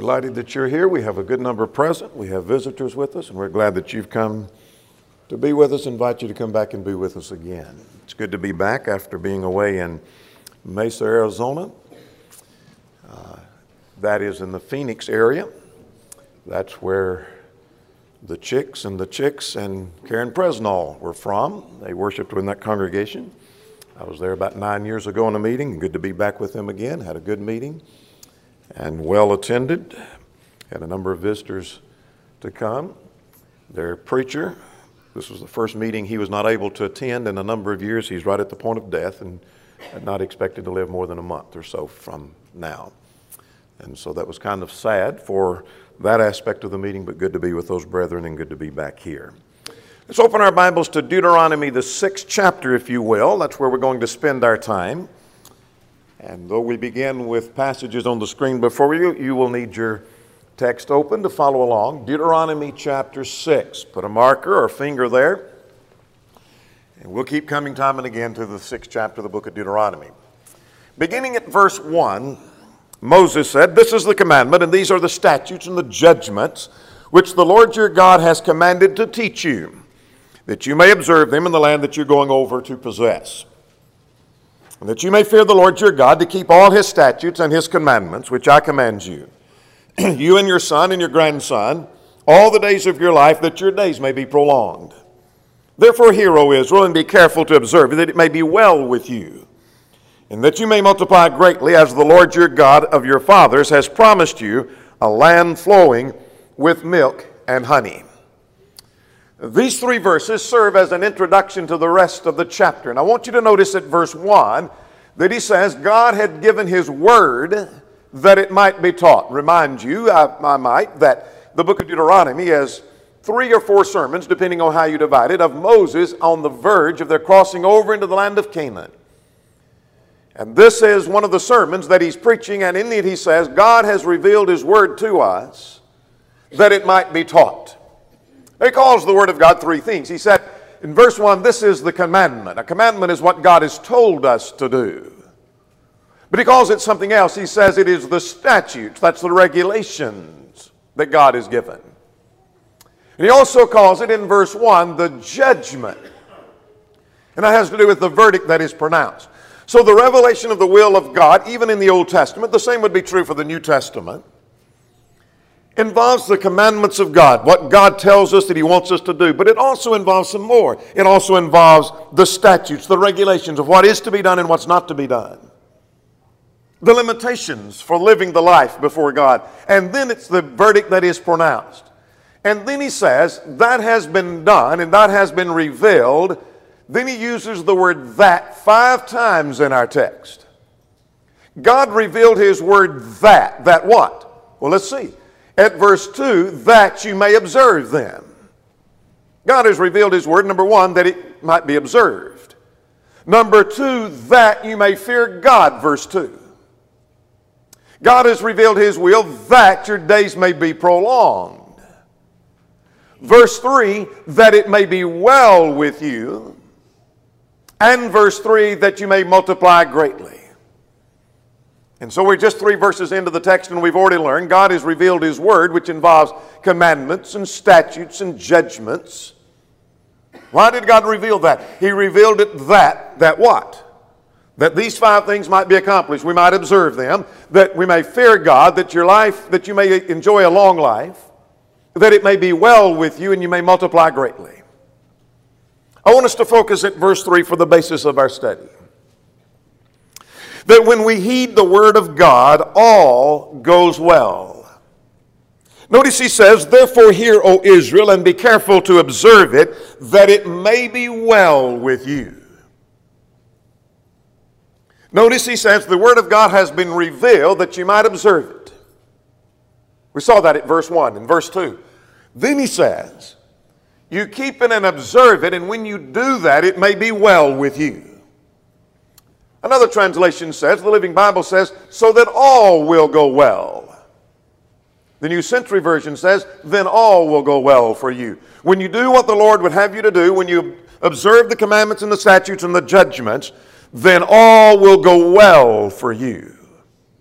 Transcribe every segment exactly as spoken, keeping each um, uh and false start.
delighted that you're here. We have a good number present. We have visitors with us, and we're glad that you've come to be with us. Invite you to come back and be with us again. It's good to be back after being away in Mesa, Arizona. Uh, that is in the Phoenix area. That's where the Chicks and the Chicks and Karen Presnall were from. They worshiped in that congregation. I was there about nine years ago in a meeting. Good to be back with them again. Had a good meeting and well attended. Had a number of visitors to come. Their preacher, this was the first meeting he was not able to attend in a number of years. He's right at the point of death and had not expected to live more than a month or so from now. And so that was kind of sad for that aspect of the meeting, but good to be with those brethren and good to be back here. Let's open our Bibles to Deuteronomy, the sixth chapter, if you will. That's where we're going to spend our time. And though we begin with passages on the screen before you, you will need your text open to follow along. Deuteronomy chapter six. Put a marker or a finger there. And we'll keep coming time and again to the sixth chapter of the book of Deuteronomy. Beginning at verse one, Moses said, "This is the commandment, and these are the statutes and the judgments which the Lord your God has commanded to teach you, that you may observe them in the land that you're going over to possess. And that you may fear the Lord your God, to keep all his statutes and his commandments, which I command you, you and your son and your grandson, all the days of your life, that your days may be prolonged. Therefore hear, O Israel, and be careful to observe, that it may be well with you, and that you may multiply greatly, as the Lord your God of your fathers has promised you, a land flowing with milk and honey." These three verses serve as an introduction to the rest of the chapter. And I want you to notice at verse one that he says God had given his word that it might be taught. Remind you, I, I might, that the book of Deuteronomy has three or four sermons, depending on how you divide it, of Moses on the verge of their crossing over into the land of Canaan. And this is one of the sermons that he's preaching, and in it he says God has revealed his word to us that it might be taught. He calls the word of God three things. He said in verse one, this is the commandment. A commandment is what God has told us to do. But he calls it something else. He says it is the statutes, that's the regulations that God has given. And he also calls it in verse one the judgment. And that has to do with the verdict that is pronounced. So the revelation of the will of God, even in the Old Testament, the same would be true for the New Testament, involves the commandments of God, what God tells us that he wants us to do. But it also involves some more. It also involves the statutes, the regulations of what is to be done and what's not to be done. The limitations for living the life before God. And then it's the verdict that is pronounced. And then he says, that has been done and that has been revealed. Then he uses the word that five times in our text. God revealed his word that. That what? Well, let's see. At verse two, that you may observe them. God has revealed his word, number one, that it might be observed. Number two, that you may fear God, verse two. God has revealed his will that your days may be prolonged. Verse three, that it may be well with you. And verse three, that you may multiply greatly. And so we're just three verses into the text, and we've already learned God has revealed his word, which involves commandments and statutes and judgments. Why did God reveal that? He revealed it that, that what? That these five things might be accomplished. We might observe them, that we may fear God, that your life, that you may enjoy a long life, that it may be well with you and you may multiply greatly. I want us to focus at verse three for the basis of our study. That when we heed the word of God, all goes well. Notice he says, therefore hear, O Israel, and be careful to observe it, that it may be well with you. Notice he says, the word of God has been revealed that you might observe it. We saw that at verse one and verse two. Then he says, you keep it and observe it, and when you do that, it may be well with you. Another translation says, the Living Bible says, so that all will go well. The New Century Version says, then all will go well for you. When you do what the Lord would have you to do, when you observe the commandments and the statutes and the judgments, then all will go well for you.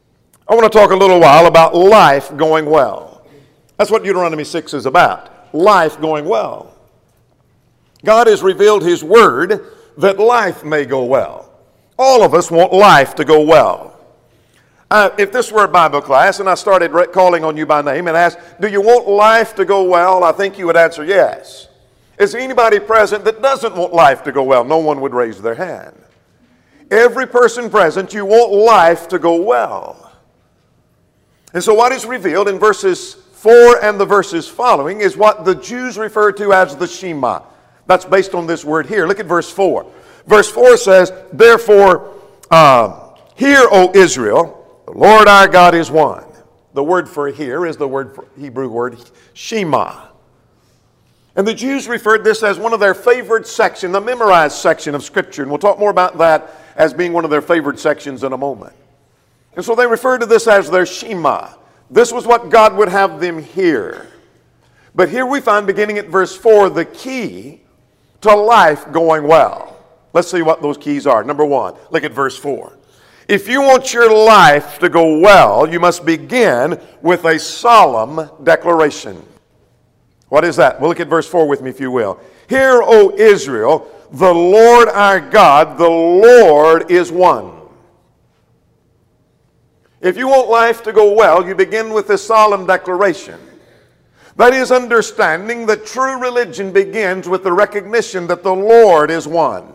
I want to talk a little while about life going well. That's what Deuteronomy six is about, life going well. God has revealed His Word that life may go well. All of us want life to go well. Uh, if this were a Bible class and I started re- calling on you by name and asked, do you want life to go well? I think you would answer yes. Is there anybody present that doesn't want life to go well? No one would raise their hand. Every person present, you want life to go well. And so what is revealed in verses four and the verses following is what the Jews refer to as the Shema. That's based on this word here. Look at verse four. Verse four says, therefore, uh, hear, O Israel, the Lord our God is one. The word for hear is the word for Hebrew word Shema. And the Jews referred this as one of their favorite sections, the memorized section of Scripture. And we'll talk more about that as being one of their favorite sections in a moment. And so they referred to this as their Shema. This was what God would have them hear. But here we find, beginning at verse four, the key to life going well. Let's see what those keys are. Number one, look at verse four. If you want your life to go well, you must begin with a solemn declaration. What is that? Well, look at verse four with me, if you will. Hear, O Israel, the Lord our God, the Lord is one. If you want life to go well, you begin with this solemn declaration. That is, understanding that true religion begins with the recognition that the Lord is one.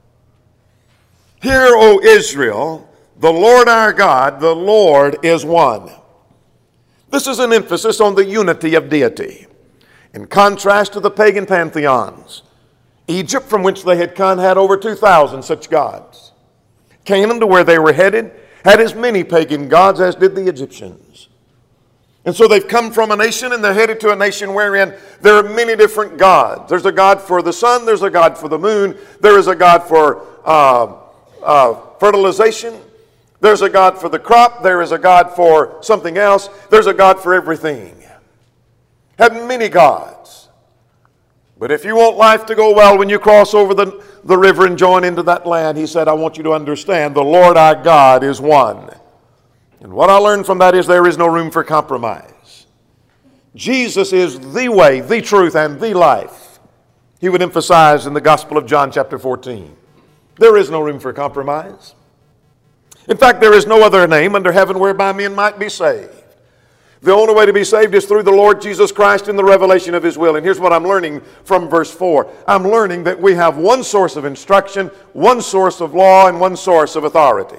Hear, O Israel, the Lord our God, the Lord is one. This is an emphasis on the unity of deity. In contrast to the pagan pantheons, Egypt, from which they had come, had over two thousand such gods. Canaan, to where they were headed, had as many pagan gods as did the Egyptians. And so they've come from a nation and they're headed to a nation wherein there are many different gods. There's a God for the sun, there's a God for the moon, there is a God for uh, uh, fertilization, there's a God for the crop, there is a God for something else, there's a God for everything. Have many gods. But if you want life to go well when you cross over the, the river and join into that land, he said, I want you to understand the Lord our God is one. And what I learned from that is there is no room for compromise. Jesus is the way, the truth, and the life. He would emphasize in the Gospel of John chapter fourteen. There is no room for compromise. In fact, there is no other name under heaven whereby men might be saved. The only way to be saved is through the Lord Jesus Christ in the revelation of His will. And here's what I'm learning from verse four. I'm learning that we have one source of instruction, one source of law, and one source of authority.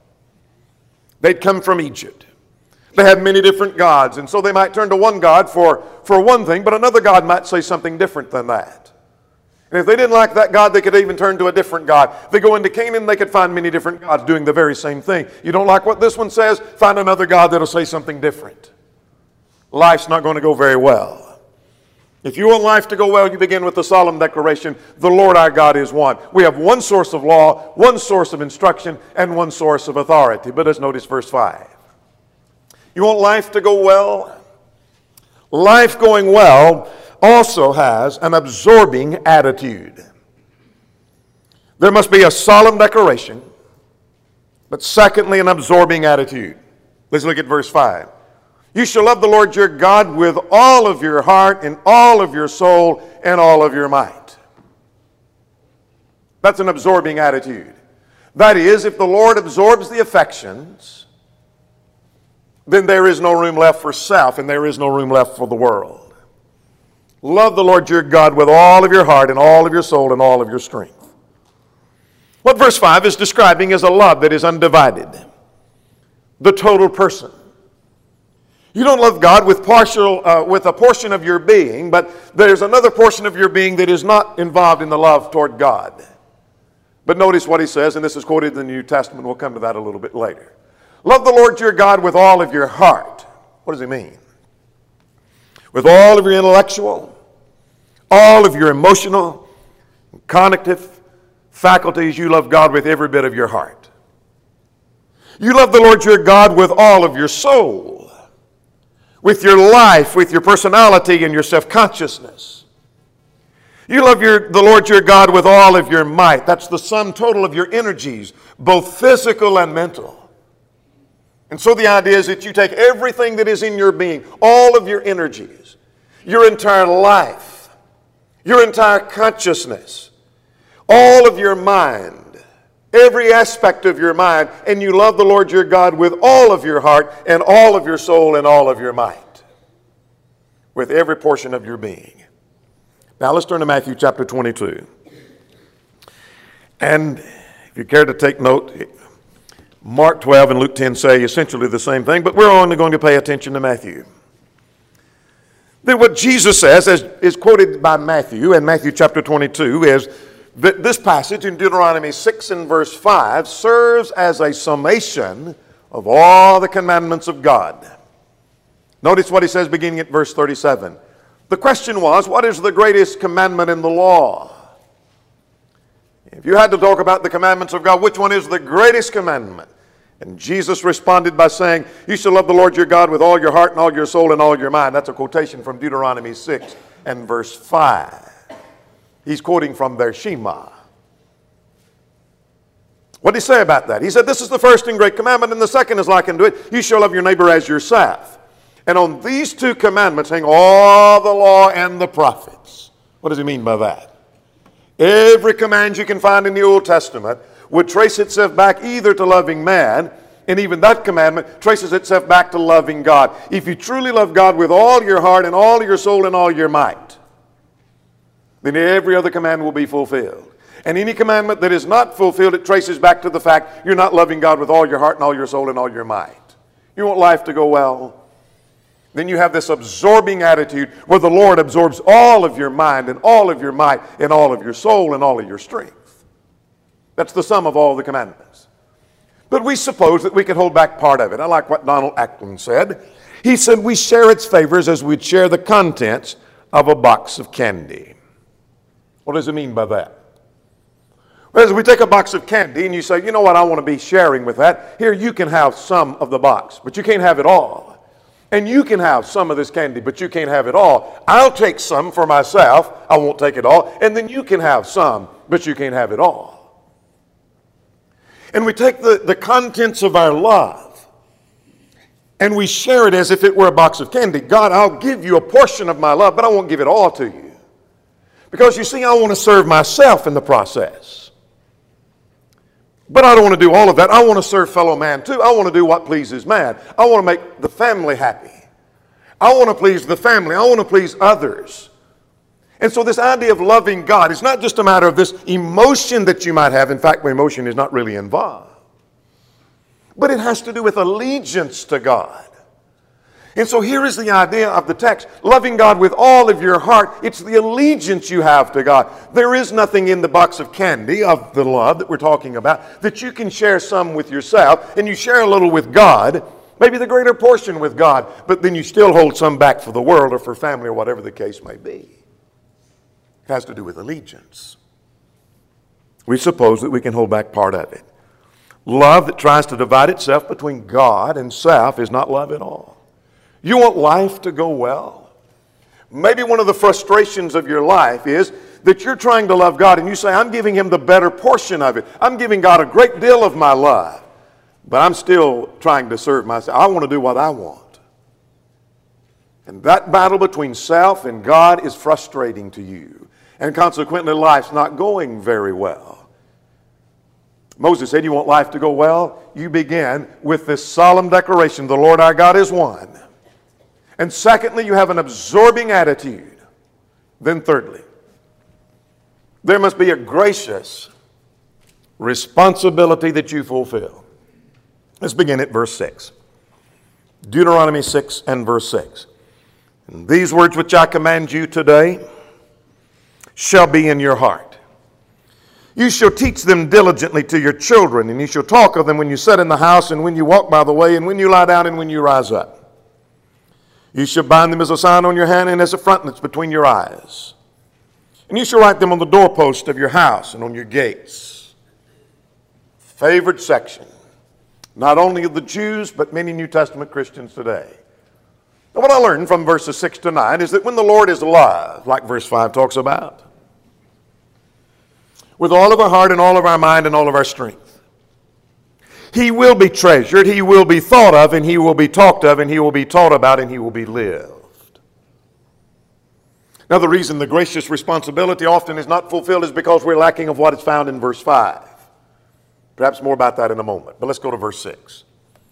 They'd come from Egypt. They had many different gods, and so they might turn to one God for, for one thing, but another God might say something different than that. And if they didn't like that God, they could even turn to a different God. They go into Canaan, they could find many different gods doing the very same thing. You don't like what this one says? Find another God that'll say something different. Life's not going to go very well. If you want life to go well, you begin with the solemn declaration, the Lord our God is one. We have one source of law, one source of instruction, and one source of authority. But let's notice verse five. You want life to go well? Life going well also has an absorbing attitude. There must be a solemn declaration, but secondly, an absorbing attitude. Let's look at verse five. You shall love the Lord your God with all of your heart and all of your soul and all of your might. That's an absorbing attitude. That is, if the Lord absorbs the affections, then there is no room left for self and there is no room left for the world. Love the Lord your God with all of your heart and all of your soul and all of your strength. What verse five is describing is a love that is undivided. The total person. You don't love God with partial, uh, with a portion of your being, but there's another portion of your being that is not involved in the love toward God. But notice what he says, and this is quoted in the New Testament. We'll come to that a little bit later. Love the Lord your God with all of your heart. What does he mean? With all of your intellectual, all of your emotional, cognitive faculties, you love God with every bit of your heart. You love the Lord your God with all of your soul, with your life, with your personality and your self-consciousness. You love your, the Lord your God with all of your might. That's the sum total of your energies, both physical and mental. And so the idea is that you take everything that is in your being, all of your energies, your entire life, your entire consciousness, all of your mind, every aspect of your mind, and you love the Lord your God with all of your heart and all of your soul and all of your might, with every portion of your being. Now let's turn to Matthew chapter twenty-two. And if you care to take note, Mark twelve and Luke ten say essentially the same thing, but we're only going to pay attention to Matthew. Then what Jesus says, as is quoted by Matthew in Matthew chapter twenty-two, is that this passage in Deuteronomy six and verse five serves as a summation of all the commandments of God. Notice what he says beginning at verse thirty-seven. The question was, what is the greatest commandment in the law? If you had to talk about the commandments of God, which one is the greatest commandment? And Jesus responded by saying, you shall love the Lord your God with all your heart and all your soul and all your mind. That's a quotation from Deuteronomy six and verse five. He's quoting from their Shema. What did he say about that? He said, this is the first and great commandment, and the second is like unto it. You shall love your neighbor as yourself. And on these two commandments hang all the law and the prophets. What does he mean by that? Every command you can find in the Old Testament would trace itself back either to loving man, and even that commandment traces itself back to loving God. If you truly love God with all your heart and all your soul and all your might, then every other command will be fulfilled. And any commandment that is not fulfilled, it traces back to the fact you're not loving God with all your heart and all your soul and all your might. You want life to go well? Then you have this absorbing attitude where the Lord absorbs all of your mind and all of your might and all of your soul and all of your strength. That's the sum of all the commandments. But we suppose that we can hold back part of it. I like what Donald Ackland said. He said we share its favors as we'd share the contents of a box of candy. What does it mean by that? Well, as we take a box of candy and you say, you know what, I want to be sharing with that. Here, you can have some of the box, but you can't have it all. And you can have some of this candy, but you can't have it all. I'll take some for myself. I won't take it all. And then you can have some, but you can't have it all. And we take the, the contents of our love and we share it as if it were a box of candy. God, I'll give you a portion of my love, but I won't give it all to you. Because you see, I want to serve myself in the process. But I don't want to do all of that. I want to serve fellow man too. I want to do what pleases man. I want to make the family happy. I want to please the family. I want to please others. And so this idea of loving God is not just a matter of this emotion that you might have. In fact, emotion is not really involved. But it has to do with allegiance to God. And so here is the idea of the text. Loving God with all of your heart. It's the allegiance you have to God. There is nothing in the box of candy of the love that we're talking about that you can share some with yourself and you share a little with God, maybe the greater portion with God, but then you still hold some back for the world or for family or whatever the case may be. It has to do with allegiance. We suppose that we can hold back part of it. Love that tries to divide itself between God and self is not love at all. You want life to go well? Maybe one of the frustrations of your life is that you're trying to love God and you say, I'm giving Him the better portion of it. I'm giving God a great deal of my love, but I'm still trying to serve myself. I want to do what I want. And that battle between self and God is frustrating to you. And consequently, life's not going very well. Moses said, you want life to go well? You begin with this solemn declaration, the Lord our God is one. And secondly, you have an absorbing attitude. Then thirdly, there must be a gracious responsibility that you fulfill. Let's begin at verse six. Deuteronomy six and verse six. And these words which I command you today shall be in your heart. You shall teach them diligently to your children, and you shall talk of them when you sit in the house, and when you walk by the way, and when you lie down, and when you rise up. You shall bind them as a sign on your hand and as a frontlets between your eyes. And you shall write them on the doorpost of your house and on your gates. Favorite section, not only of the Jews, but many New Testament Christians today. Now, what I learned from verses six to nine is that when the Lord is love, like verse five talks about, with all of our heart and all of our mind and all of our strength, He will be treasured, he will be thought of, and he will be talked of, and he will be taught about, and he will be lived. Now, the reason the gracious responsibility often is not fulfilled is because we're lacking of what is found in verse five. Perhaps more about that in a moment, but let's go to verse six.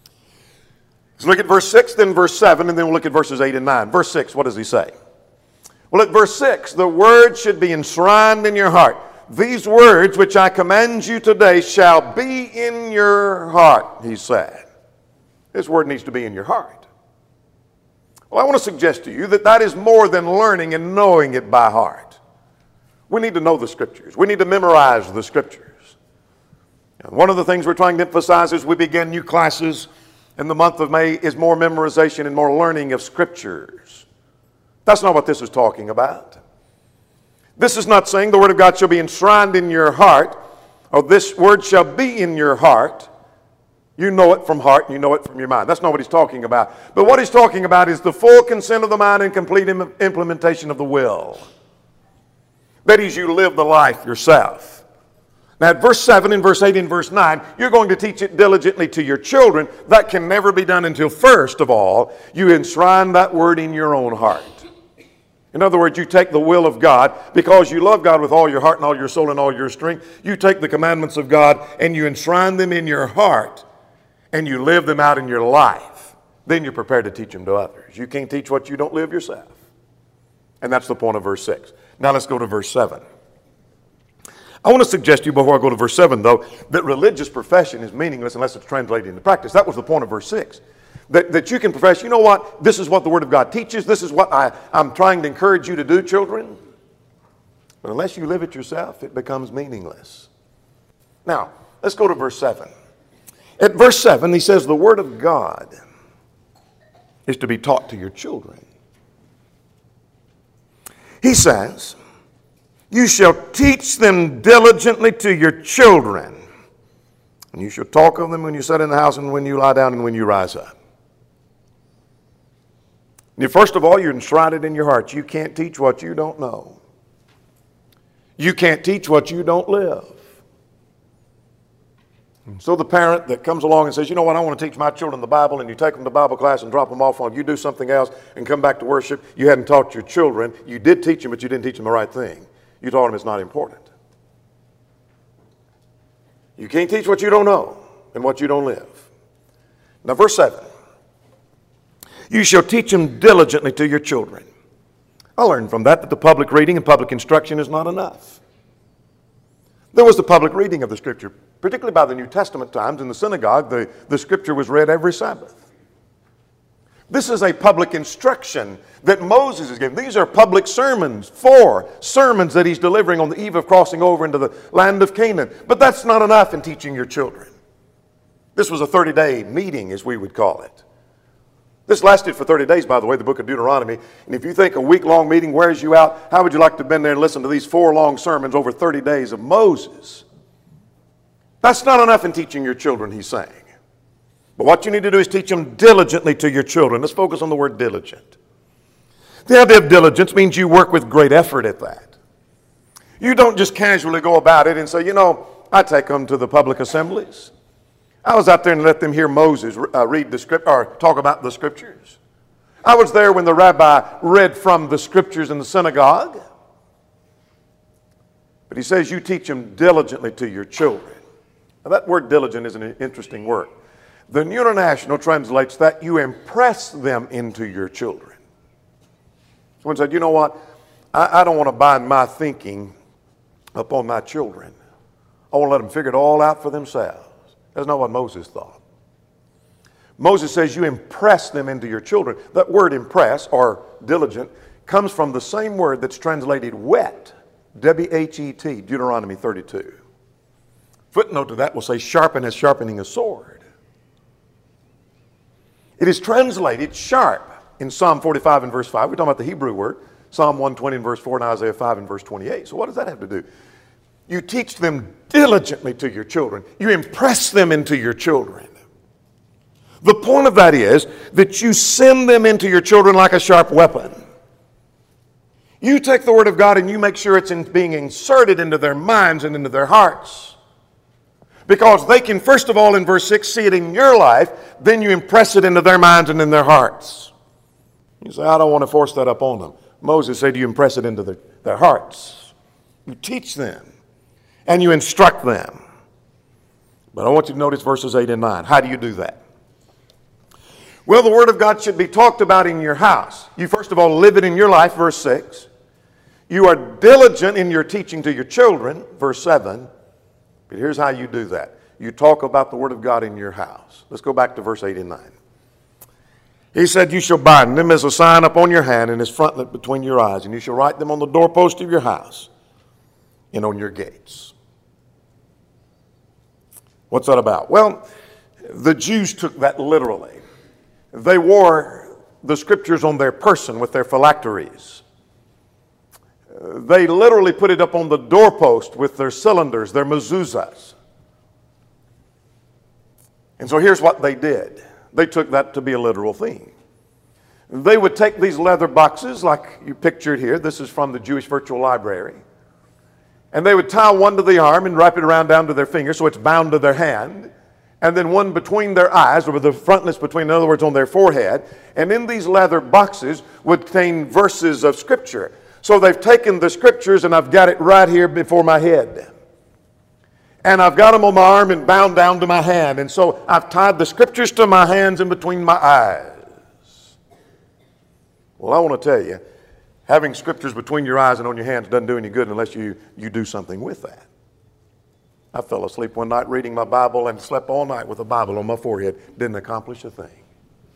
Let's look at verse six, then verse seven, and then we'll look at verses eight and nine. Verse six, what does he say? Well, at verse six, the word should be enshrined in your heart. These words which I command you today shall be in your heart, he said. This word needs to be in your heart. Well, I want to suggest to you that that is more than learning and knowing it by heart. We need to know the Scriptures. We need to memorize the Scriptures. And one of the things we're trying to emphasize as we begin new classes in the month of May is more memorization and more learning of Scriptures. That's not what this is talking about. This is not saying the Word of God shall be enshrined in your heart, or this Word shall be in your heart. You know it from heart, and you know it from your mind. That's not what he's talking about. But what he's talking about is the full consent of the mind and complete im- implementation of the will. That is, you live the life yourself. Now, at verse seven and verse eight and verse nine, you're going to teach it diligently to your children. That can never be done until, first of all, you enshrine that Word in your own heart. In other words, you take the will of God, because you love God with all your heart and all your soul and all your strength. You take the commandments of God and you enshrine them in your heart and you live them out in your life. Then you're prepared to teach them to others. You can't teach what you don't live yourself. And that's the point of verse six. Now let's go to verse seven. I want to suggest to you before I go to verse seven, though, that religious profession is meaningless unless it's translated into practice. That was the point of verse six. That, that you can profess, you know what, this is what the Word of God teaches, this is what I, I'm trying to encourage you to do, children. But unless you live it yourself, it becomes meaningless. Now, let's go to verse seven. At verse seven, he says the Word of God is to be taught to your children. He says, you shall teach them diligently to your children, and you shall talk of them when you sit in the house and when you lie down and when you rise up. You, first of all, you enshrine it in your heart. You can't teach what you don't know. You can't teach what you don't live. And so the parent that comes along and says, you know what, I want to teach my children the Bible, and you take them to Bible class and drop them off on, you do something else and come back to worship, you hadn't taught your children. You did teach them, but you didn't teach them the right thing. You taught them it's not important. You can't teach what you don't know and what you don't live. Now, verse seven. You shall teach them diligently to your children. I learned from that that the public reading and public instruction is not enough. There was the public reading of the Scripture, particularly by the New Testament times. In the synagogue, the, the Scripture was read every Sabbath. This is a public instruction that Moses is giving. These are public sermons, four sermons that he's delivering on the eve of crossing over into the land of Canaan. But that's not enough in teaching your children. This was a thirty-day meeting, as we would call it. This lasted for thirty days, by the way, the book of Deuteronomy. And if you think a week-long meeting wears you out, how would you like to have been there and listen to these four long sermons over thirty days of Moses? That's not enough in teaching your children, he's saying. But what you need to do is teach them diligently to your children. Let's focus on the word diligent. The idea of diligence means you work with great effort at that. You don't just casually go about it and say, you know, I take them to the public assemblies. I was out there and let them hear Moses uh, read the script or talk about the Scriptures. I was there when the rabbi read from the Scriptures in the synagogue. But he says you teach them diligently to your children. Now that word diligent is an interesting word. The New International translates that you impress them into your children. Someone said, you know what, I, I don't want to bind my thinking upon my children. I want to let them figure it all out for themselves. That's not what Moses thought. Moses says you impress them into your children. That word impress, or diligent, comes from the same word that's translated whet, W H E T, Deuteronomy thirty-two. Footnote to that will say sharpen as sharpening a sword. It is translated sharp in Psalm forty-five and verse five. We're talking about the Hebrew word. Psalm one twenty and verse four and Isaiah five and verse twenty-eight. So what does that have to do? You teach them diligently to your children. You impress them into your children. The point of that is that you send them into your children like a sharp weapon. You take the Word of God and you make sure it's in being inserted into their minds and into their hearts. Because they can, first of all, in verse six, see it in your life, then you impress it into their minds and in their hearts. You say, I don't want to force that upon them. Moses said you impress it into their, their hearts. You teach them and you instruct them. But I want you to notice verses eight and nine. How do you do that? Well, the Word of God should be talked about in your house. You first of all live it in your life, verse six. You are diligent in your teaching to your children, verse seven. But here's how you do that. You talk about the Word of God in your house. Let's go back to verse eight and nine. He said, you shall bind them as a sign upon your hand and as frontlet between your eyes, and you shall write them on the doorpost of your house and on your gates. What's that about? Well, the Jews took that literally. They wore the Scriptures on their person with their phylacteries. They literally put it up on the doorpost with their cylinders, their mezuzahs. And so here's what they did. They took that to be a literal thing. They would take these leather boxes like you pictured here. This is from the Jewish Virtual Library. And they would tie one to the arm and wrap it around down to their finger so it's bound to their hand. And then one between their eyes, or the frontlets between, in other words, on their forehead. And in these leather boxes would contain verses of Scripture. So they've taken the Scriptures and I've got it right here before my head. And I've got them on my arm and bound down to my hand. And so I've tied the Scriptures to my hands and between my eyes. Well, I want to tell you, having Scriptures between your eyes and on your hands doesn't do any good unless you, you do something with that. I fell asleep one night reading my Bible and slept all night with a Bible on my forehead. Didn't accomplish a thing.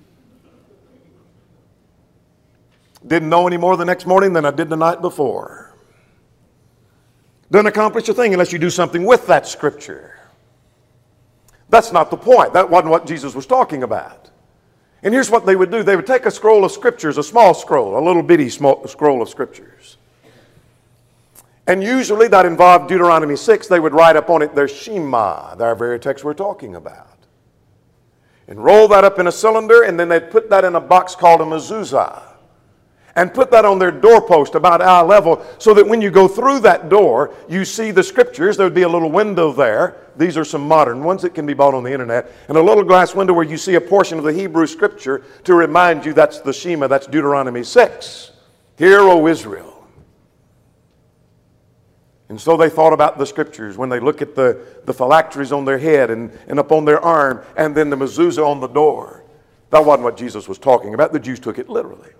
Didn't know any more the next morning than I did the night before. Doesn't accomplish a thing unless you do something with that Scripture. That's not the point. That wasn't what Jesus was talking about. And here's what they would do. They would take a scroll of Scriptures, a small scroll, a little bitty small scroll of Scriptures. And usually that involved Deuteronomy six. They would write up on it their Shema, our very text we're talking about. And roll that up in a cylinder, and then they'd put that in a box called a mezuzah. And put that on their doorpost about eye level so that when you go through that door, you see the Scriptures. There would be a little window there. These are some modern ones that can be bought on the internet. And a little glass window where you see a portion of the Hebrew Scripture to remind you that's the Shema, that's Deuteronomy six. Hear, O Israel. And so they thought about the Scriptures when they look at the, the phylacteries on their head and, and up on their arm and then the mezuzah on the door. That wasn't what Jesus was talking about. The Jews took it literally.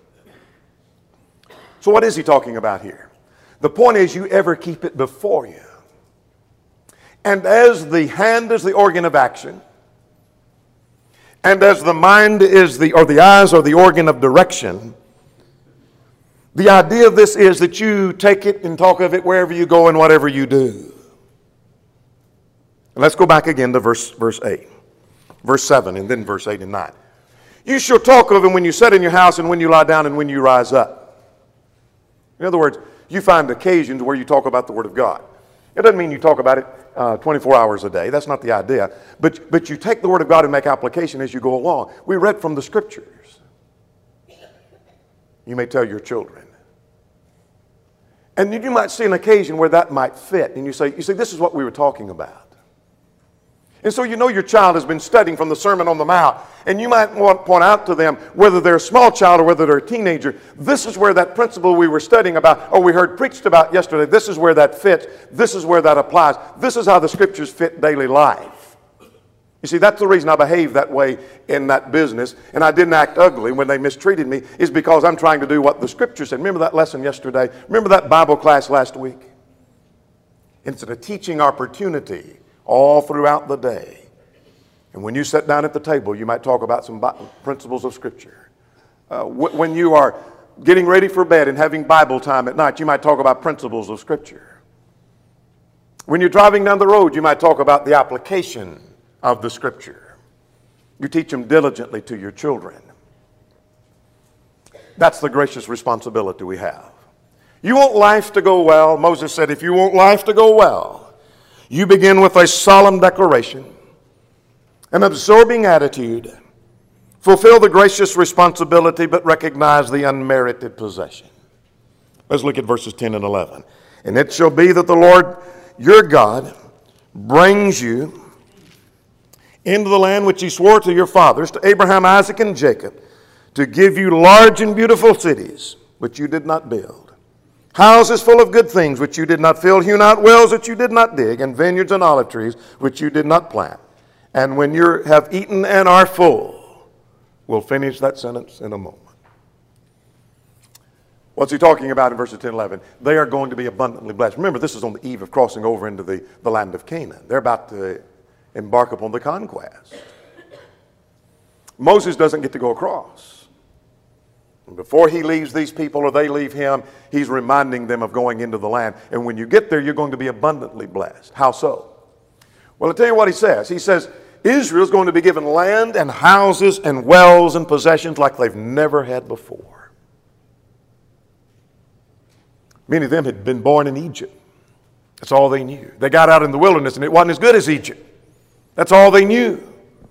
So what is he talking about here? The point is you ever keep it before you. And as the hand is the organ of action, and as the mind is the, or the eyes are the organ of direction, the idea of this is that you take it and talk of it wherever you go and whatever you do. And let's go back again to verse, verse eight. Verse seven and then verse eight and nine. You shall talk of him when you sit in your house and when you lie down and when you rise up. In other words, you find occasions where you talk about the Word of God. It doesn't mean you talk about it uh, twenty-four hours a day. That's not the idea. But, but you take the Word of God and make application as you go along. We read from the Scriptures. You may tell your children. And you might see an occasion where that might fit. And you say, you see, this is what we were talking about. And so you know your child has been studying from the Sermon on the Mount. And you might want to point out to them, whether they're a small child or whether they're a teenager, this is where that principle we were studying about, or we heard preached about yesterday, this is where that fits. This is where that applies. This is how the Scriptures fit daily life. You see, that's the reason I behaved that way in that business. And I didn't act ugly when they mistreated me, is because I'm trying to do what the Scripture said. Remember that lesson yesterday? Remember that Bible class last week? It's a teaching opportunity all throughout the day. And when you sit down at the table, you might talk about some principles of Scripture. Uh, wh- when you are getting ready for bed and having Bible time at night, you might talk about principles of Scripture. When you're driving down the road, you might talk about the application of the Scripture. You teach them diligently to your children. That's the gracious responsibility we have. You want life to go well. Moses said, if you want life to go well, you begin with a solemn declaration, an absorbing attitude, fulfill the gracious responsibility, but recognize the unmerited possession. Let's look at verses ten and eleven. And it shall be that the Lord your God brings you into the land which he swore to your fathers, to Abraham, Isaac, and Jacob, to give you large and beautiful cities, which you did not build, houses full of good things, which you did not fill, hew not wells, which you did not dig, and vineyards and olive trees, which you did not plant. And when you have eaten and are full, we'll finish that sentence in a moment. What's he talking about in verses ten and eleven? They are going to be abundantly blessed. Remember, this is on the eve of crossing over into the, the land of Canaan. They're about to embark upon the conquest. Moses doesn't get to go across. And before he leaves these people or they leave him, he's reminding them of going into the land. And when you get there, you're going to be abundantly blessed. How so? Well, I'll tell you what he says. He says, Israel's going to be given land and houses and wells and possessions like they've never had before. Many of them had been born in Egypt. That's all they knew. They got out in the wilderness and it wasn't as good as Egypt. That's all they knew.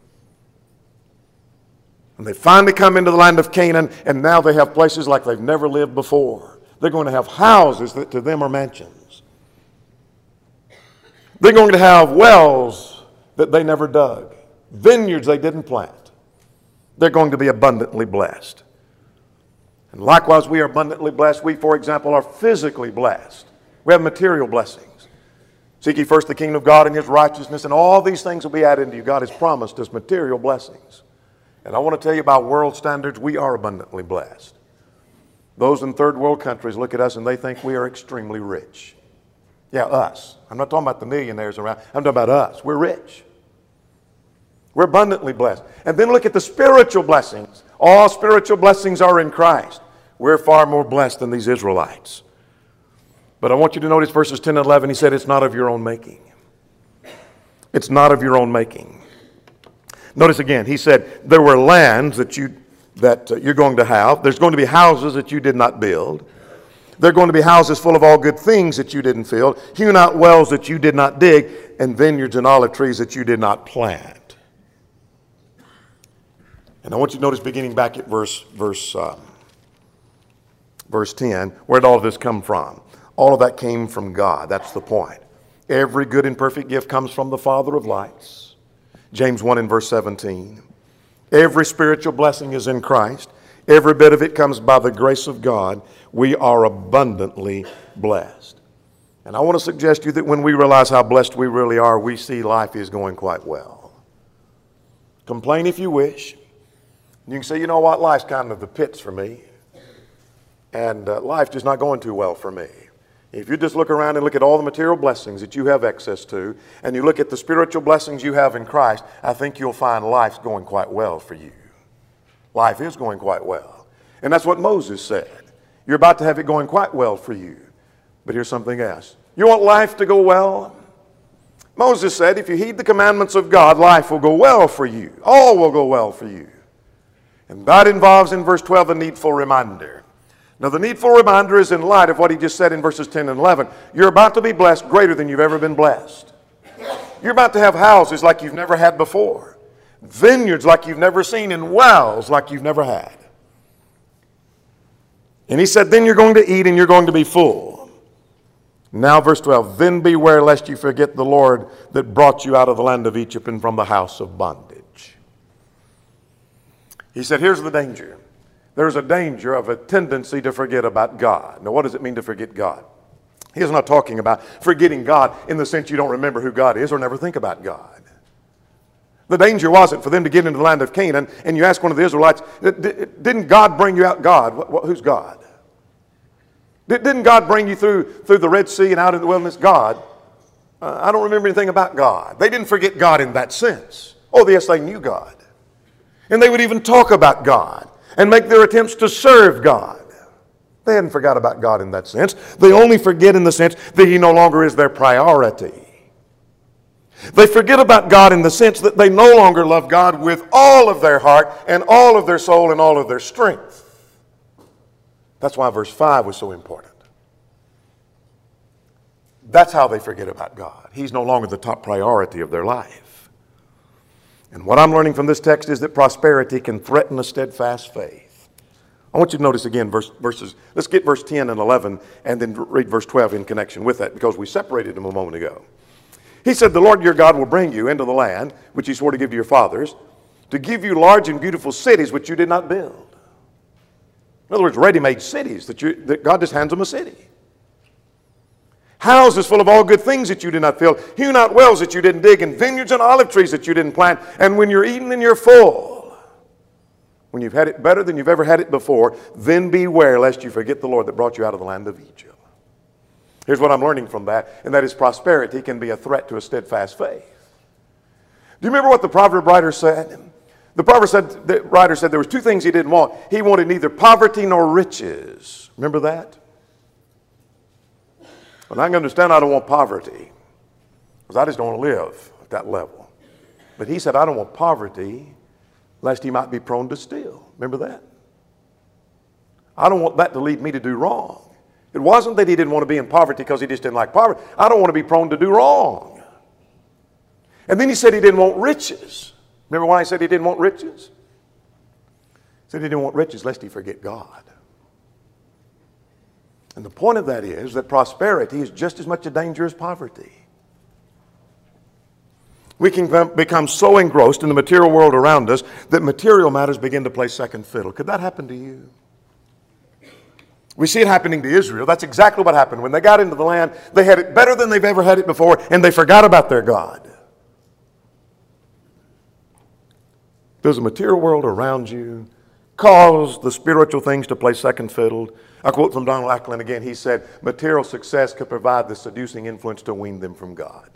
And they finally come into the land of Canaan, and now they have places like they've never lived before. They're going to have houses that to them are mansions. They're going to have wells that they never dug, vineyards they didn't plant. They're going to be abundantly blessed. And likewise, we are abundantly blessed. We, for example, are physically blessed. We have material blessings. Seek ye first the kingdom of God and his righteousness, and all these things will be added unto you. God has promised us material blessings. And I want to tell you about world standards, we are abundantly blessed. Those in third world countries look at us and they think we are extremely rich. Yeah, us. I'm not talking about the millionaires around. I'm talking about us. We're rich. We're abundantly blessed. And then look at the spiritual blessings. All spiritual blessings are in Christ. We're far more blessed than these Israelites. But I want you to notice verses ten and eleven. He said, it's not of your own making. It's not of your own making. Notice again, he said, there were lands that, you, that uh, you're going to have. There's going to be houses that you did not build. There are going to be houses full of all good things that you didn't fill. Hew not wells that you did not dig, and vineyards and olive trees that you did not plant. And I want you to notice beginning back at verse, verse, um, verse ten, where did all of this come from? All of that came from God. That's the point. Every good and perfect gift comes from the Father of lights. James one and verse seventeen. Every spiritual blessing is in Christ. Every bit of it comes by the grace of God. We are abundantly blessed. And I want to suggest to you that when we realize how blessed we really are, we see life is going quite well. Complain if you wish. You can say, you know what, life's kind of the pits for me. And uh, life's just not going too well for me. If you just look around and look at all the material blessings that you have access to, and you look at the spiritual blessings you have in Christ, I think you'll find life's going quite well for you. Life is going quite well. And that's what Moses said. You're about to have it going quite well for you. But here's something else. You want life to go well? Moses said, if you heed the commandments of God, life will go well for you. All will go well for you. And that involves in verse twelve a needful reminder. Now the needful reminder is in light of what he just said in verses ten and eleven. You're about to be blessed greater than you've ever been blessed. You're about to have houses like you've never had before. Vineyards like you've never seen, and wells like you've never had. And he said, then you're going to eat and you're going to be full. Now verse twelve, then beware lest you forget the Lord that brought you out of the land of Egypt and from the house of bondage. He said, here's the danger. There's a danger of a tendency to forget about God. Now, what does it mean to forget God? He's not talking about forgetting God in the sense you don't remember who God is or never think about God. The danger wasn't for them to get into the land of Canaan, and you ask one of the Israelites, didn't God bring you out? God, who's God? Didn't God bring you through, through the Red Sea and out in the wilderness? God. Uh, I don't remember anything about God. They didn't forget God in that sense. Oh, yes, they knew God. And they would even talk about God and make their attempts to serve God. They hadn't forgot about God in that sense. They only forget in the sense that He no longer is their priority. They forget about God in the sense that they no longer love God with all of their heart and all of their soul and all of their strength. That's why verse five was so important. That's how they forget about God. He's no longer the top priority of their life. And what I'm learning from this text is that prosperity can threaten a steadfast faith. I want you to notice again verse, verses, let's get verse ten and eleven and then read verse twelve in connection with that because we separated them a moment ago. He said, the Lord your God will bring you into the land which he swore to give to your fathers, to give you large and beautiful cities which you did not build. In other words, ready-made cities that, you, that God just hands them a city. Houses full of all good things that you did not fill, hewn out wells that you didn't dig, and vineyards and olive trees that you didn't plant. And when you're eating and you're full, when you've had it better than you've ever had it before, then beware lest you forget the Lord that brought you out of the land of Egypt. Here's what I'm learning from that, and that is prosperity can be a threat to a steadfast faith. Do you remember what the proverb writer said? The proverb said, the writer said there was two things he didn't want. He wanted neither poverty nor riches. Remember that? Well, I can understand I don't want poverty, because I just don't want to live at that level. But he said, I don't want poverty, lest he might be prone to steal. Remember that? I don't want that to lead me to do wrong. It wasn't that he didn't want to be in poverty because he just didn't like poverty. I don't want to be prone to do wrong. And then he said he didn't want riches. Remember why he said he didn't want riches? He said he didn't want riches lest he forget God. And the point of that is that prosperity is just as much a danger as poverty. We can become so engrossed in the material world around us that material matters begin to play second fiddle. Could that happen to you? We see it happening to Israel. That's exactly what happened. When they got into the land, they had it better than they've ever had it before, and they forgot about their God. Does the material world around you cause the spiritual things to play second fiddle? I quote from Donald Ackland again. He said, material success could provide the seducing influence to wean them from God.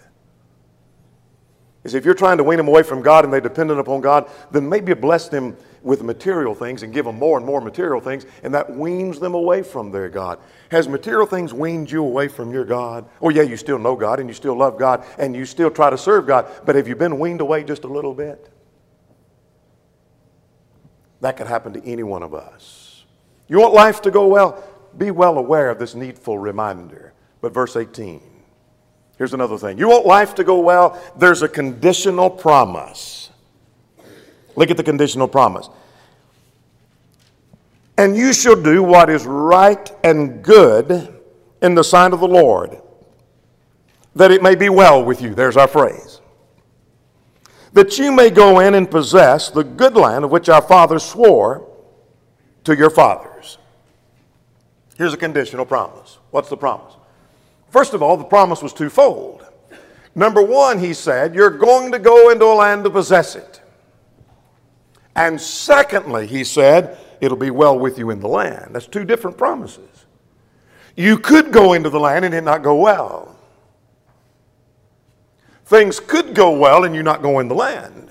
Is if you're trying to wean them away from God and they're dependent upon God, then maybe bless them with material things and give them more and more material things, and that weans them away from their God. Has material things weaned you away from your God? Oh yeah, you still know God and you still love God and you still try to serve God, but have you been weaned away just a little bit? That could happen to any one of us. You want life to go well? Be well aware of this needful reminder. But verse eighteen, here's another thing. You want life to go well? There's a conditional promise. Look at the conditional promise. And you shall do what is right and good in the sight of the Lord, that it may be well with you. There's our phrase. That you may go in and possess the good land of which our fathers swore to your fathers. Here's a conditional promise. What's the promise? First of all, the promise was twofold. Number one, he said, you're going to go into a land to possess it. And secondly, he said, it'll be well with you in the land. That's two different promises. You could go into the land and it not go well. Things could go well and you not go in the land.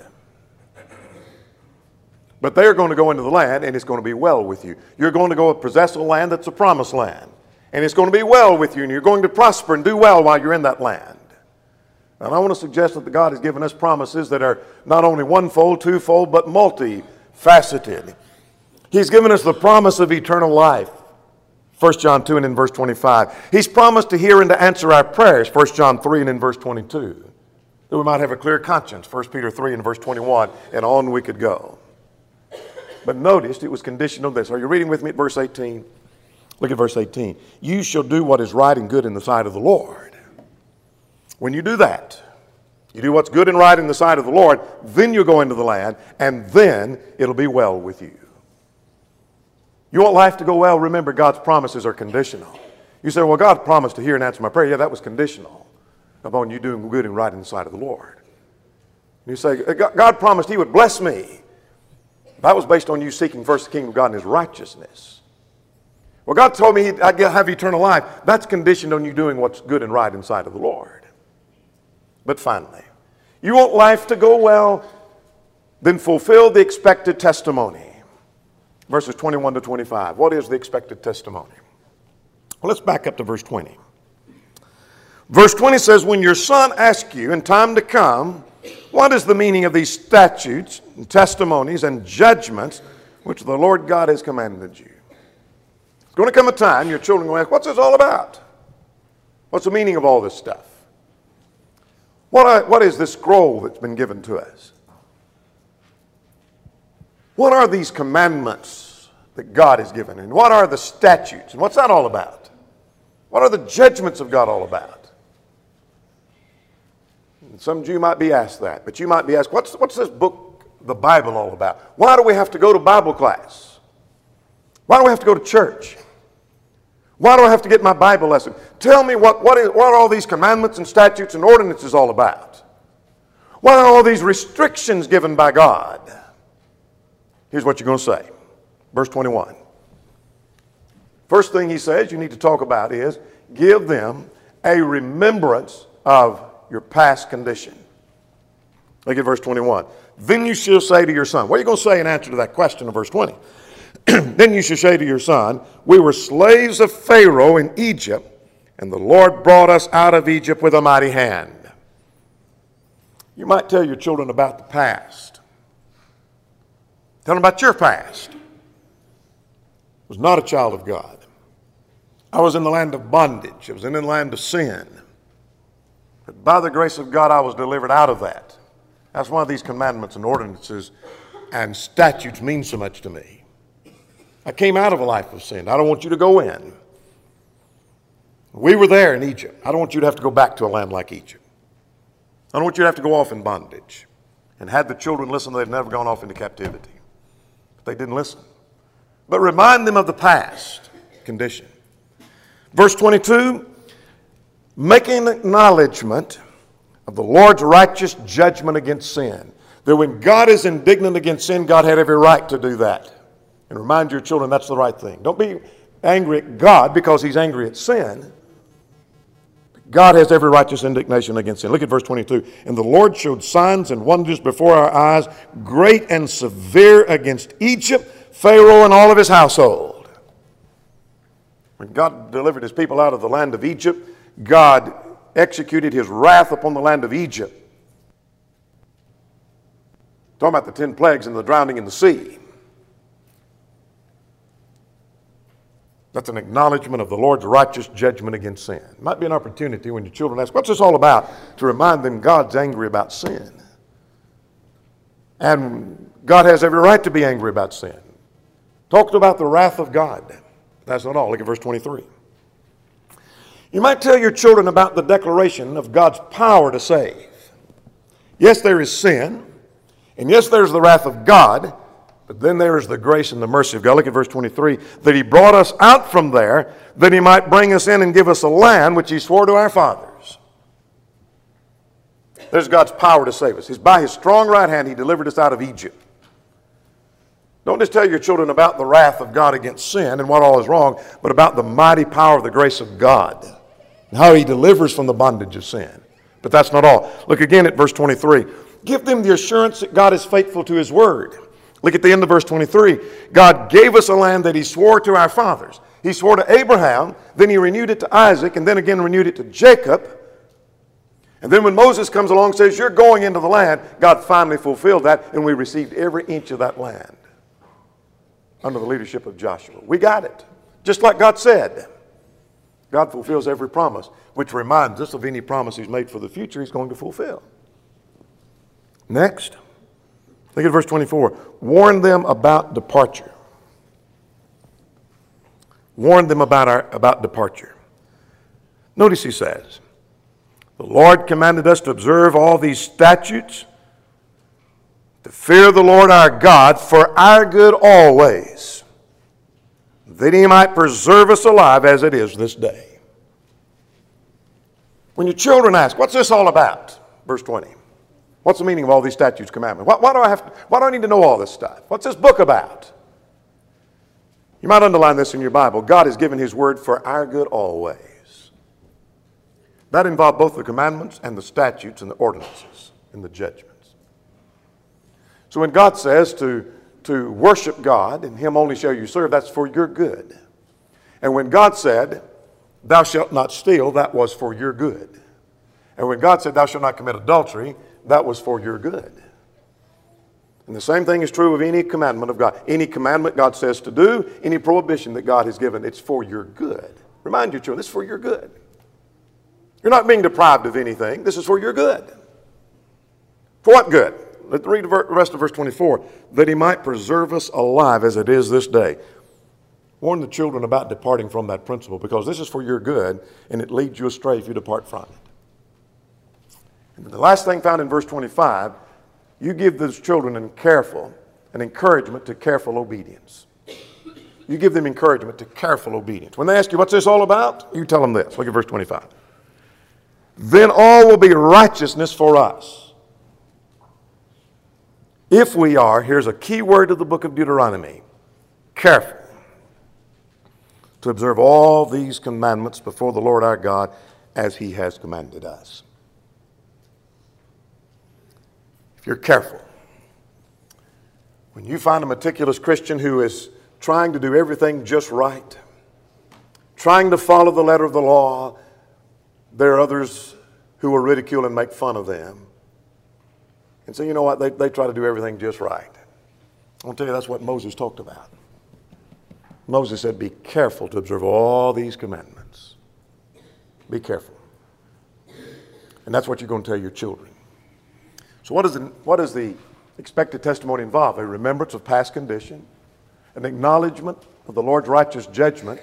But they're going to go into the land and it's going to be well with you. You're going to go possess a land that's a promised land. And it's going to be well with you and you're going to prosper and do well while you're in that land. And I want to suggest that God has given us promises that are not only one-fold, two-fold, but multifaceted. He's given us the promise of eternal life. First John two and in verse twenty-five. He's promised to hear and to answer our prayers. First John three and in verse twenty-two. That we might have a clear conscience. First Peter three and verse twenty-one. And on we could go. But notice it was conditional on this. Are you reading with me at verse eighteen? Look at verse eighteen. You shall do what is right and good in the sight of the Lord. When you do that, you do what's good and right in the sight of the Lord, then you'll go into the land, and then it'll be well with you. You want life to go well? Remember, God's promises are conditional. You say, well, God promised to hear and answer my prayer. Yeah, that was conditional upon you doing good and right in the sight of the Lord. You say, God promised he would bless me. That was based on you seeking first the kingdom of God and his righteousness. Well, God told me I'd have eternal life. That's conditioned on you doing what's good and right in the sight of the Lord. But finally, you want life to go well, then fulfill the expected testimony. Verses twenty-one to twenty-five. What is the expected testimony? Well, let's back up to verse twenty. Verse twenty says, when your son asks you in time to come, what is the meaning of these statutes and testimonies and judgments which the Lord God has commanded you? There's going to come a time your children will ask, what's this all about? What's the meaning of all this stuff? What, are, what is this scroll that's been given to us? What are these commandments that God has given? And what are the statutes? And what's that all about? What are the judgments of God all about? Some of you might be asked that, but you might be asked, what's, what's this book, the Bible, all about? Why do we have to go to Bible class? Why do we have to go to church? Why do I have to get my Bible lesson? Tell me what, what, is, what are all these commandments and statutes and ordinances all about? What are all these restrictions given by God? Here's what you're going to say. Verse twenty-one. First thing he says you need to talk about is give them a remembrance of your past condition. Look at verse twenty-one. Then you shall say to your son. What are you going to say in answer to that question of verse twenty? Then you shall say to your son, we were slaves of Pharaoh in Egypt, and the Lord brought us out of Egypt with a mighty hand. You might tell your children about the past. Tell them about your past. I was not a child of God. I was in the land of bondage. I was in the land of sin. But by the grace of God, I was delivered out of that. That's why these commandments and ordinances and statutes mean so much to me. I came out of a life of sin. I don't want you to go in. We were there in Egypt. I don't want you to have to go back to a land like Egypt. I don't want you to have to go off in bondage. And had the children listened, they'd never gone off into captivity. But they didn't listen. But remind them of the past condition. Verse twenty-two, making acknowledgement of the Lord's righteous judgment against sin. That when God is indignant against sin, God had every right to do that. And remind your children that's the right thing. Don't be angry at God because he's angry at sin. God has every righteous indignation against sin. Look at verse twenty-two. And the Lord showed signs and wonders before our eyes, great and severe against Egypt, Pharaoh and all of his household. When God delivered his people out of the land of Egypt, God executed his wrath upon the land of Egypt. Talking about the ten plagues and the drowning in the sea. That's an acknowledgement of the Lord's righteous judgment against sin. It might be an opportunity when your children ask, what's this all about? To remind them God's angry about sin. And God has every right to be angry about sin. Talked about the wrath of God. That's not all. Look at verse twenty-three. You might tell your children about the declaration of God's power to save. Yes, there is sin. And yes, there's the wrath of God. But then there is the grace and the mercy of God. Look at verse twenty-three. That he brought us out from there, that he might bring us in and give us a land which he swore to our fathers. There's God's power to save us. He's by his strong right hand he delivered us out of Egypt. Don't just tell your children about the wrath of God against sin and what all is wrong, but about the mighty power of the grace of God and how he delivers from the bondage of sin. But that's not all. Look again at verse twenty-three. Give them the assurance that God is faithful to his word. Look at the end of verse twenty-three. God gave us a land that he swore to our fathers. He swore to Abraham, then he renewed it to Isaac, and then again renewed it to Jacob. And then when Moses comes along and says, you're going into the land, God finally fulfilled that, and we received every inch of that land under the leadership of Joshua. We got it, just like God said. God fulfills every promise, which reminds us of any promise he's made for the future he's going to fulfill. Next. Look at verse twenty-four. Warn them about departure. Warn them about, our, about departure. Notice he says, the Lord commanded us to observe all these statutes, to fear the Lord our God for our good always, that he might preserve us alive as it is this day. When your children ask, what's this all about? Verse twenty. What's the meaning of all these statutes, commandments? Why, why, do I have to, why do I need to know all this stuff? What's this book about? You might underline this in your Bible. God has given his word for our good always. That involved both the commandments and the statutes and the ordinances and the judgments. So when God says to, to worship God, and him only shall you serve, that's for your good. And when God said, thou shalt not steal, that was for your good. And when God said, thou shalt not commit adultery, that was for your good. And the same thing is true of any commandment of God. Any commandment God says to do, any prohibition that God has given, it's for your good. Remind your children, this is for your good. You're not being deprived of anything. This is for your good. For what good? Let's read the rest of verse twenty-four. That he might preserve us alive as it is this day. Warn the children about departing from that principle, because this is for your good, and it leads you astray if you depart from it. And the last thing found in verse twenty-five, you give those children an careful, an encouragement to careful obedience. You give them encouragement to careful obedience. When they ask you, what's this all about? You tell them this. Look at verse twenty-five. Then all will be righteousness for us. If we are, here's a key word of the book of Deuteronomy, careful to observe all these commandments before the Lord our God as he has commanded us. If you're careful, when you find a meticulous Christian who is trying to do everything just right, trying to follow the letter of the law, there are others who will ridicule and make fun of them. And so you know what? They, they try to do everything just right. I want to tell you that's what Moses talked about. Moses said, be careful to observe all these commandments. Be careful. And that's what you're going to tell your children. So what, is the, what does the expected testimony involve? A remembrance of past condition, an acknowledgement of the Lord's righteous judgment,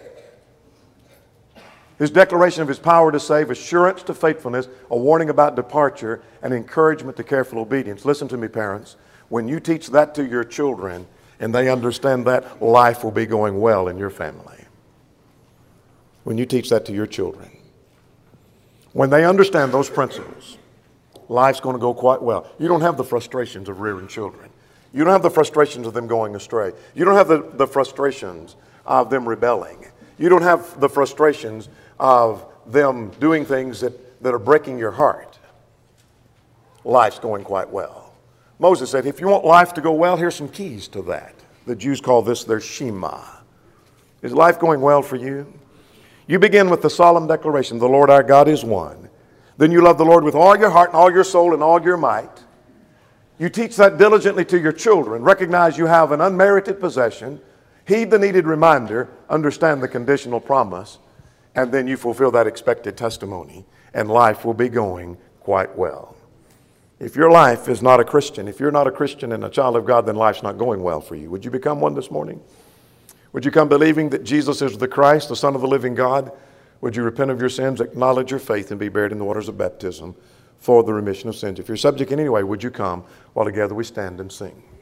his declaration of his power to save, assurance to faithfulness, a warning about departure, and encouragement to careful obedience. Listen to me, parents. When you teach that to your children and they understand that, life will be going well in your family. When you teach that to your children. When they understand those principles, life's going to go quite well. You don't have the frustrations of rearing children. You don't have the frustrations of them going astray. You don't have the, the frustrations of them rebelling. You don't have the frustrations of them doing things that, that are breaking your heart. Life's going quite well. Moses said, if you want life to go well, here's some keys to that. The Jews call this their Shema. Is life going well for you? You begin with the solemn declaration, the Lord our God is one. Then you love the Lord with all your heart and all your soul and all your might. You teach that diligently to your children. Recognize you have an unmerited possession. Heed the needed reminder. Understand the conditional promise. And then you fulfill that expected testimony. And life will be going quite well. If your life is not a Christian, if you're not a Christian and a child of God, then life's not going well for you. Would you become one this morning? Would you come believing that Jesus is the Christ, the Son of the living God? Would you repent of your sins, acknowledge your faith, and be buried in the waters of baptism for the remission of sins? If you're subject in any way, would you come while together we stand and sing?